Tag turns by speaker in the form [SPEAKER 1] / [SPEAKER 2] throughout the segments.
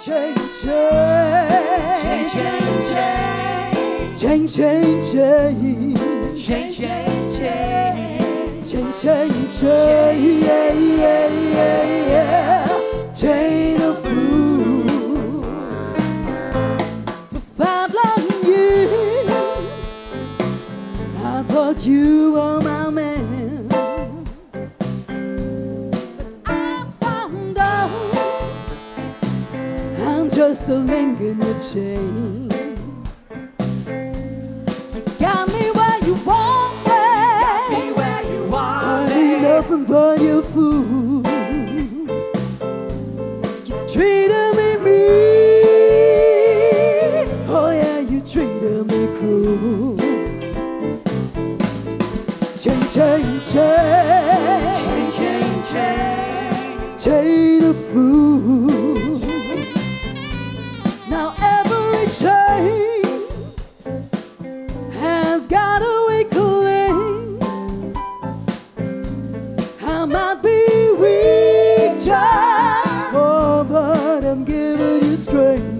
[SPEAKER 1] change, change, change, change, change, change, change, yeah, yeah, yeah, yeah. Chain of food for 5 long years. I thought you were my man, but I found out I'm just a link in your chain. You got me where you want me, I ain't nothing but your food. You treated me mean, oh yeah, you treated me cruel. Change, change, change, change, change, change, chain of food. Now every chain has got a weak link. I might be weak, child, oh, but I'm giving you strength.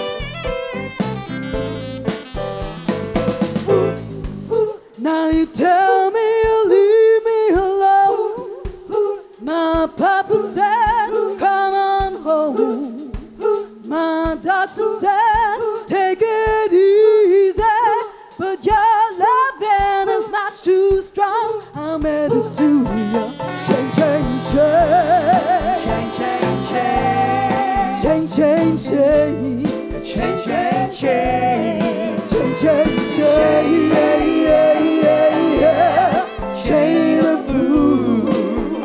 [SPEAKER 1] Now you tell me you'll leave me alone. My papa said, come on home. My doctor said, take it easy, but your loving is much too strong. I'm headed to you. Change, change, change, change, change, change, change, change, change, change, change, change, yeah, yeah, yeah, yeah. Chain of food.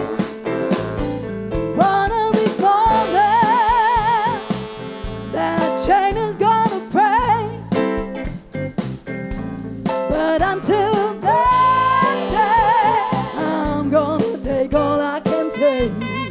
[SPEAKER 1] One of these mornings, that chain is gonna break. But until that day, I'm gonna take all I can take.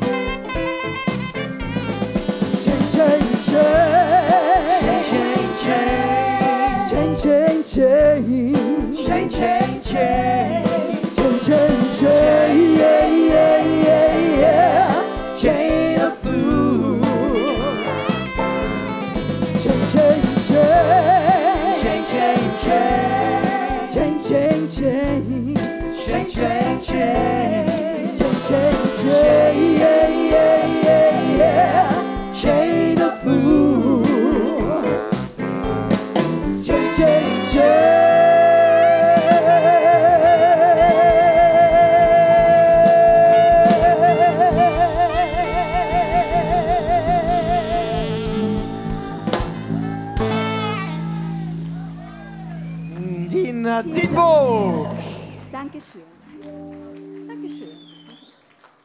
[SPEAKER 1] Change, change, change, change, change, change, change, change, change, change, change, yeah, yeah, yeah, yeah. Chain of food. Change, change, change, change, change, change, change, change, change, change, yeah, yeah, yeah, yeah. Chain of food. Change, change, change.
[SPEAKER 2] Dina Tinburg.
[SPEAKER 3] Dankeschön.